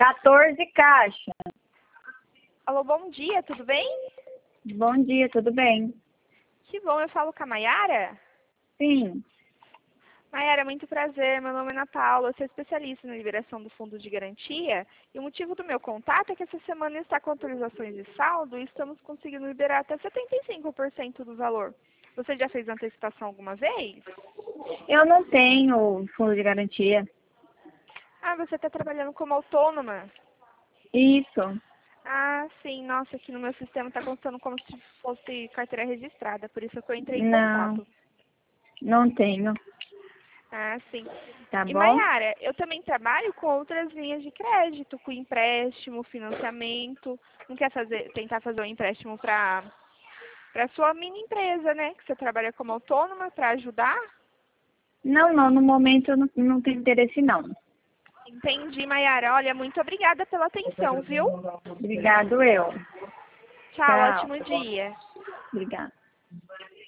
14 caixas. Alô, bom dia, tudo bem? Bom dia, tudo bem? Que bom, eu falo com a Mayara? Sim. Mayara, muito prazer, meu nome é Ana Paula, eu sou especialista na liberação do fundo de garantia e o motivo do meu contato é que essa semana está com autorizações de saldo e estamos conseguindo liberar até 75% do valor. Você já fez antecipação alguma vez? Eu não tenho fundo de garantia. Ah, você está trabalhando como autônoma? Isso. Ah, sim, nossa, aqui no meu sistema está constando como se fosse carteira registrada, por isso que eu entrei em Não, contato. não tenho. Ah, sim. Tá E bom? Mayara, eu também trabalho com outras linhas de crédito, com empréstimo, financiamento. Não quer tentar fazer um empréstimo para sua mini empresa, né? Que você trabalha como autônoma para ajudar? Não, no momento eu não tenho interesse não. Entendi, Mayara. Olha, muito obrigada pela atenção, viu? Obrigado eu. Tchau, Tchau. ótimo dia. Obrigada.